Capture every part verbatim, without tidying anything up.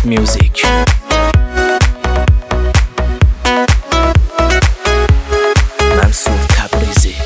میوزیک. منصور تبریزی.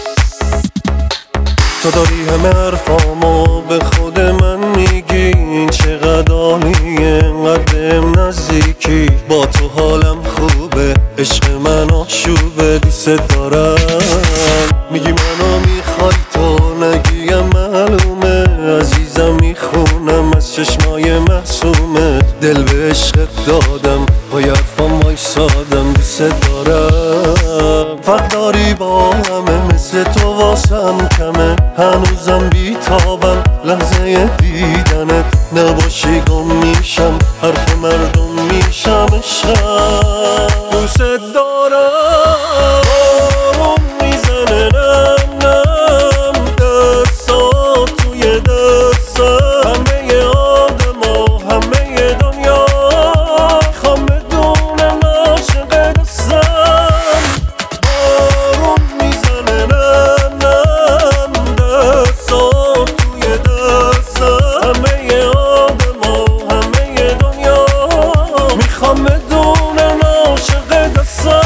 تو داری همه حرفامو به خود من میگی، این چقدر عالیه انقدر بهم نزدیکی. با تو حالم خوبه، عشق من آشوبه، دوست دارم. میگی منو میخوای تو نگیم معلومه، عزیزم میخونم از چشمای معصومت. دل به عشقت دادم، با حرفام وایسادم، دوست دارم. فرق داری با همه، مثل تو واسم کمه، هنوزم بیتابم لحظه دیدنت. نباشی گم میشم، حرف مردم میشم، عشقم دوست دارم. بارون میزنه نم نم، دستات توی دستم، همه آدم و همه دنیا خوام بدونم عاشق دستم. بارون میزنه نم نم، دستات توی دستم، همه آدم و همه دنیا میخوام بدونم عاشق دستم.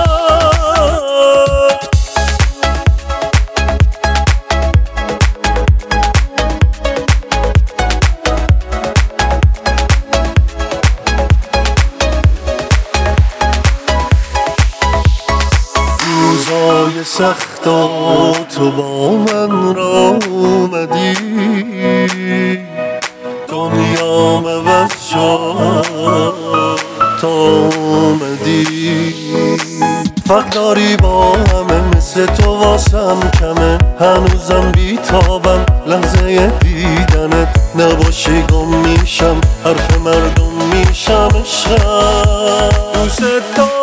روزای سخت و تو با من را اومدی، دنیا عوض شد تا اومدی. فرق داری با همه، مثل تو واسم کمه، هنوزم بیتابم لحظه دیدنت. نباشی گم میشم، حرف مردم میشم، عشقم دوست دارم.